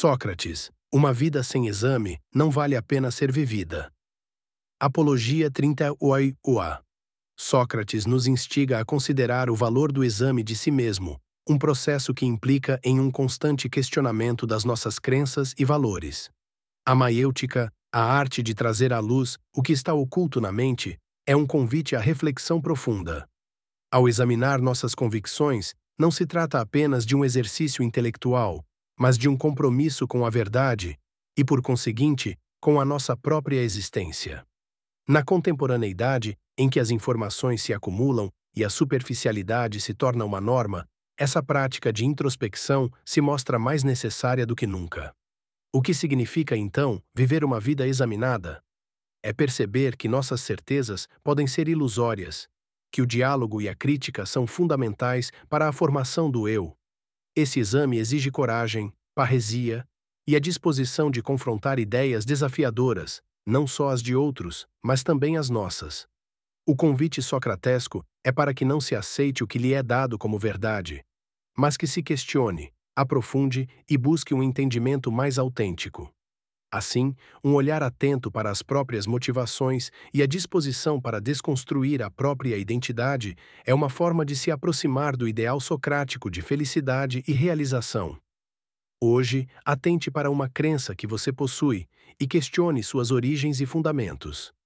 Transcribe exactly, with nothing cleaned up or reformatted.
Sócrates, uma vida sem exame não vale a pena ser vivida. Apologia trinta e oito. Sócrates nos instiga a considerar o valor do exame de si mesmo, um processo que implica em um constante questionamento das nossas crenças e valores. A maiêutica, a arte de trazer à luz o que está oculto na mente, é um convite à reflexão profunda. Ao examinar nossas convicções, não se trata apenas de um exercício intelectual, mas de um compromisso com a verdade e, por conseguinte, com a nossa própria existência. Na contemporaneidade, em que as informações se acumulam e a superficialidade se torna uma norma, essa prática de introspecção se mostra mais necessária do que nunca. O que significa, então, viver uma vida examinada? É perceber que nossas certezas podem ser ilusórias, que o diálogo e a crítica são fundamentais para a formação do eu. Esse exame exige coragem, parresia e a disposição de confrontar ideias desafiadoras, não só as de outros, mas também as nossas. O convite socratesco é para que não se aceite o que lhe é dado como verdade, mas que se questione, aprofunde e busque um entendimento mais autêntico. Assim, um olhar atento para as próprias motivações e a disposição para desconstruir a própria identidade é uma forma de se aproximar do ideal socrático de felicidade e realização. Hoje, atente para uma crença que você possui e questione suas origens e fundamentos.